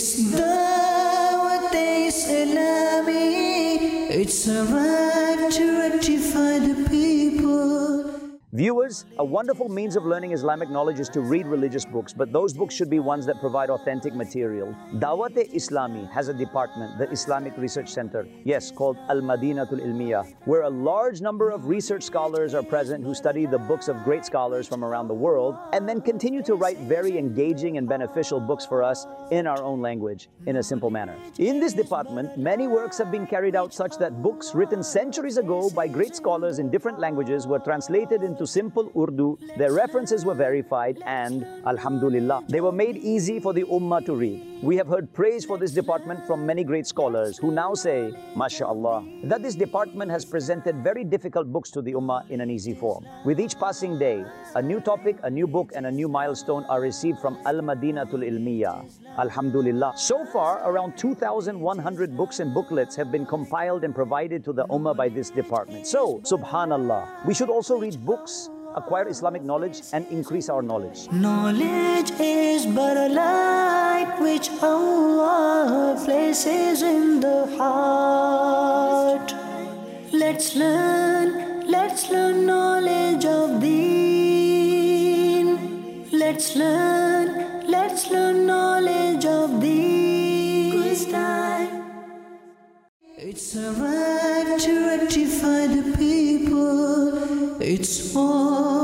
It's Dawat Islami. It's a right to rectify the people. Viewers, a wonderful means of learning Islamic knowledge is to read religious books, but those books should be ones that provide authentic material. Dawat-e-Islami has a department, the Islamic Research Center, yes, called Al-Madinatul Ilmiya, where a large number of research scholars are present who study the books of great scholars from around the world and then continue to write very engaging and beneficial books for us in our own language, in a simple manner. In this department, many works have been carried out such that books written centuries ago by great scholars in different languages were translated into simple Urdu, their references were verified, and Alhamdulillah, they were made easy for the Ummah to read. We have heard praise for this department from many great scholars who now say, MashaAllah, that this department has presented very difficult books to the Ummah in an easy form. With each passing day, a new topic, a new book, and a new milestone are received from Al-Madinatul Ilmiya. Alhamdulillah. So far, around 2,100 books and booklets have been compiled and provided to the Ummah by this department. So, Subhanallah, we should also read books, acquire Islamic knowledge, and increase our knowledge. Knowledge is but a light which Allah places in the heart. Let's learn knowledge of Deen. Let's learn knowledge of Deen. It's a right to rectify the people. It's all